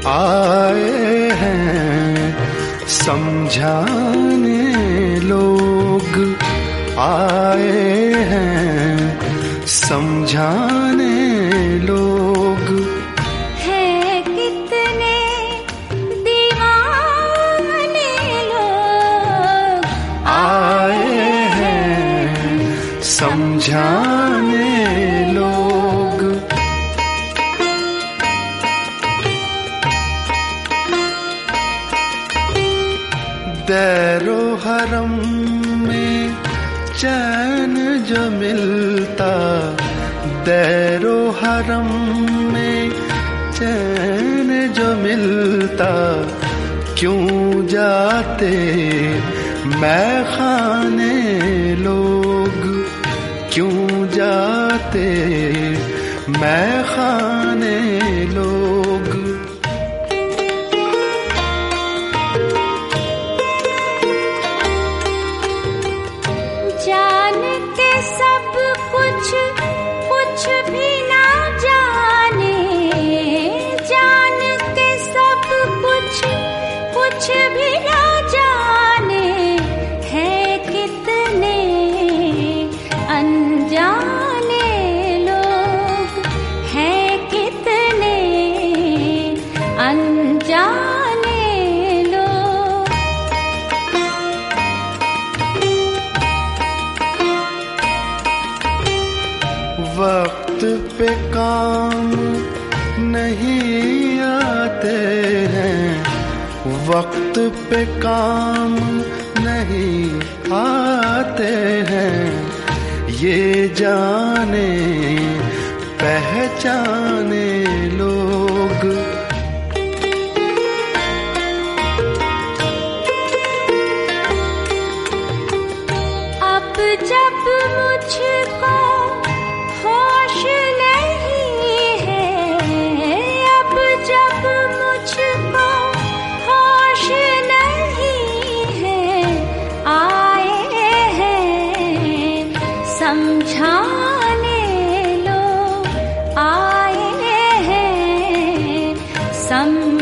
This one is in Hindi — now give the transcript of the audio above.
आए हैं समझाने लोग, आए हैं समझाने लोग। हैं कितने दीवाने लोग, आए हैं समझाने लोग। दैरो हरम में चैन जो मिलता, दैरो हरम में चैन जो मिलता, क्यों जाते मैखाने लोग, क्यों जाते मैखाने लोग। जान के सब कुछ, कुछ भी ना जाने, जान के सब कुछ, कुछ भी ना जाने, है कितने अनजाने लोग, है कितने अनजाने लोग। वक्त पे काम नहीं आते हैं, वक्त पे काम नहीं आते हैं, ये जाने पहचाने लोग। अब जब मुझको होश नहीं है, अब जब मुझको होश नहीं है, आए हैं समझाने लोग, आए हैं